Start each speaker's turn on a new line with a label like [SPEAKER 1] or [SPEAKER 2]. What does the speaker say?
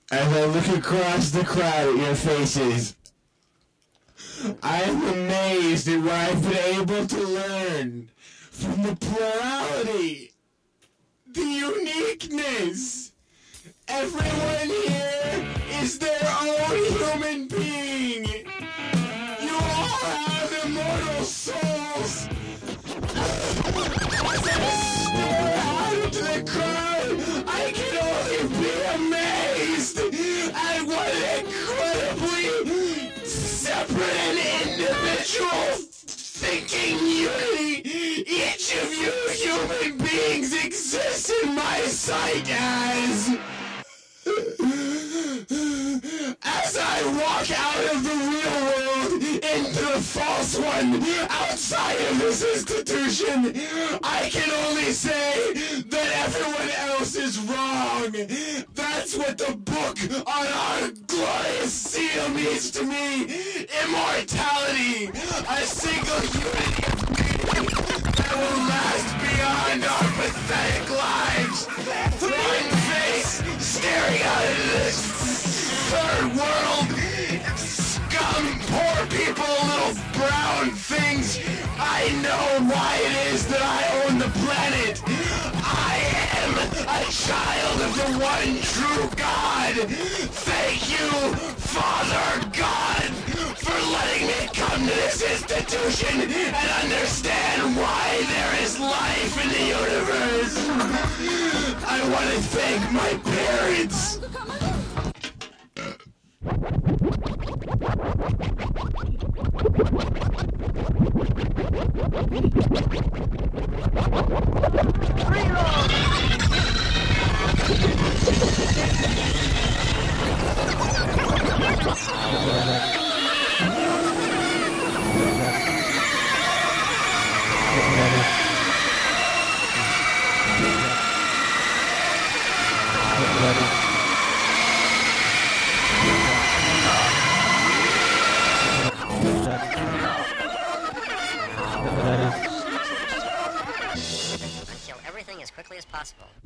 [SPEAKER 1] As I look across the crowd at your faces, I am amazed at what I've been able to learn from the plurality, the uniqueness. Everyone here is their own human being. You all have immortal souls. As I stare out into the crowd, I can only be amazed at what an incredibly separate and individual thinking unity each of you human beings exists in my sight as. As I walk out of the real world into the false one outside of this institution, I can only say that everyone else is wrong. That's what the book on our glorious seal means to me. Immortality, a single unity of meaning that will last beyond our pathetic lives. One face staring out into this third world. Scum, poor people, little brown things. I know why it is that I own the planet. I am a child of the one true God. Thank you, Father God, for letting me come to this institution and understand why there is life in the universe. I want to thank my parents.
[SPEAKER 2] Until everything as quickly as possible.